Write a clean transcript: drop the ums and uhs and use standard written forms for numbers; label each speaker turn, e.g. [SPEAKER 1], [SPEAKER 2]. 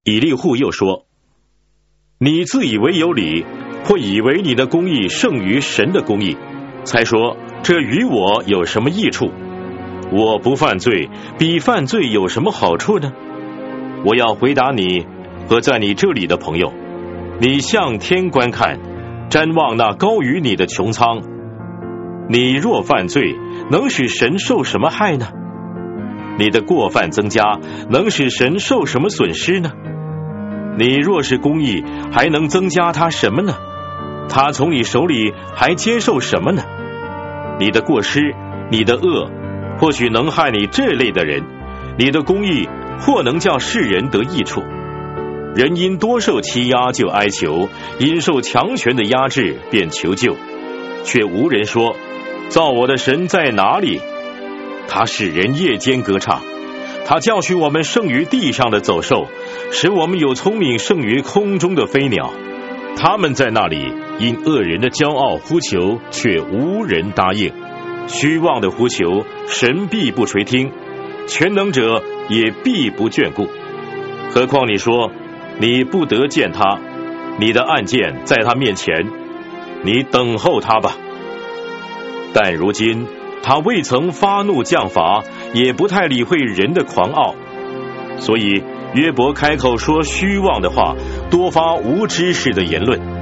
[SPEAKER 1] 以利户又说，你自以为有理，或以为你的公义胜于神的公义，才说这与我有什么益处？我不犯罪，比犯罪有什么好处呢？我要回答你和在你这里的朋友，你向天观看，瞻望那高于你的穹苍。你若犯罪，能使神受什么害呢？你的过犯增加，能使神受什么损失呢？你若是公义，还能增加他什么呢？他从你手里还接受什么呢？你的过失，你的恶，或许能害你这类的人，你的公义或能叫世人得益处。人因多受欺压就哀求，因受强权的压制便求救，却无人说，造我的神在哪里？他使人夜间歌唱，他教训我们胜于地上的走兽，使我们有聪明胜于空中的飞鸟。他们在那里因恶人的骄傲呼求，却无人答应。虚妄的呼求，神必不垂听，全能者也必不眷顾。何况你说，你不得见他，你的案件在他面前，你等候他吧。但如今他未曾发怒降罚，也不太理会人的狂傲，所以约伯开口说虚妄的话，多发无知识的言论。